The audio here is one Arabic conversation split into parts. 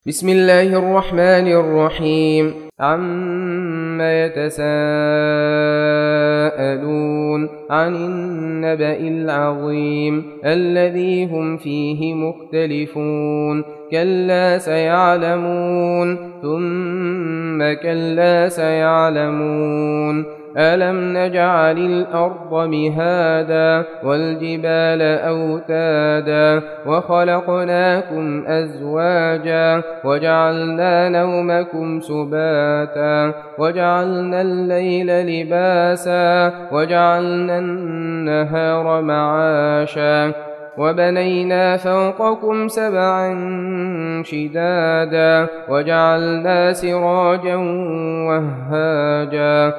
بسم الله الرحمن الرحيم. عما يتساءلون عن النبأ العظيم الذي هم فيه مختلفون. كلا سيعلمون ثم كلا سيعلمون. ألم نجعل الأرض مهادا والجبال أوتادا وخلقناكم أزواجا وجعلنا نومكم سباتا وجعلنا الليل لباسا وجعلنا النهار معاشا وبنينا فوقكم سبعا شدادا وجعلنا سراجا وهاجا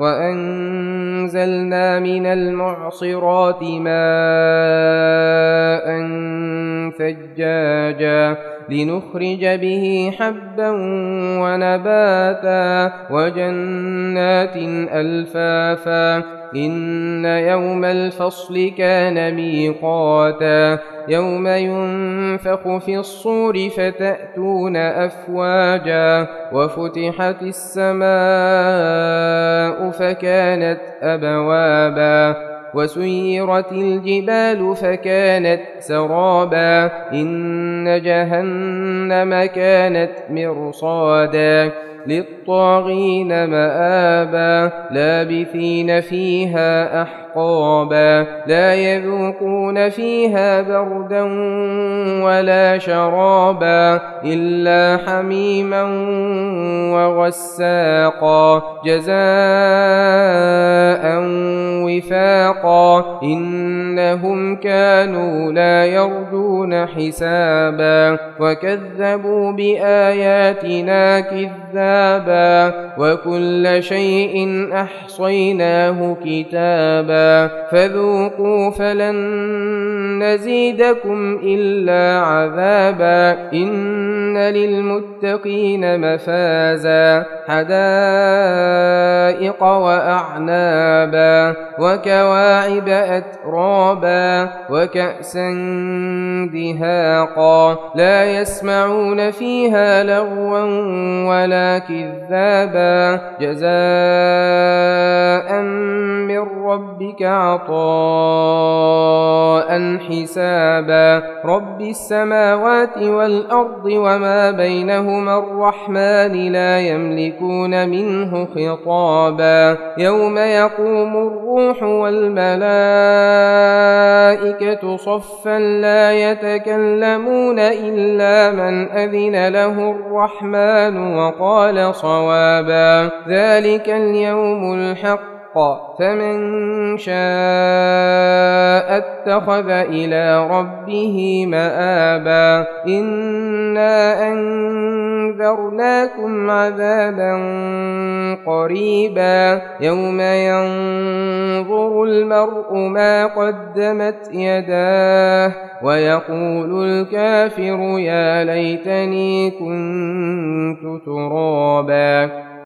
وأنزلنا من المعصرات ماء ثجاجا لنخرج به حبا ونباتا وجنات ألفافا. إن يوم الفصل كان ميقاتا يوم ينفخ في الصور فتأتون أفواجا وفتحت السماء فكانت أبوابا وسيرت الجبال فكانت سرابا. إن جهنم كانت مرصادا للطاغين مآبا لابثين فيها أحقابا لا يذوقون فيها بردا ولا شرابا إلا حميما وغساقا جزاء وفاقا. إنهم كانوا لا يرجون حسابا وكذبوا بآياتنا كذابا وكل شيء أحصيناه كتابا فذوقوا فلن نزيدكم إلا عذابا. إن للمتقين مفازا حدائق وأعنابا وكواعب أترابا وكأسا دهاقا لا يسمعون فيها لغوا ولا كذابا جزاء من ربك عطاء حسابا. رب السماوات والأرض وما بينهما الرحمن لا يملكون منه خطابا. يوم يقوم الروح والملائكة صفا لا يتكلمون إلا من أذن له الرحمن وقال صوابا. ذلك اليوم الحق فمن شاء اتخذ إلى ربه مآبا. إنا أنذرناكم عذابا قريبا يوم ينظر المرء ما قدمت يداه ويقول الكافر يا ليتني كنت ترابا.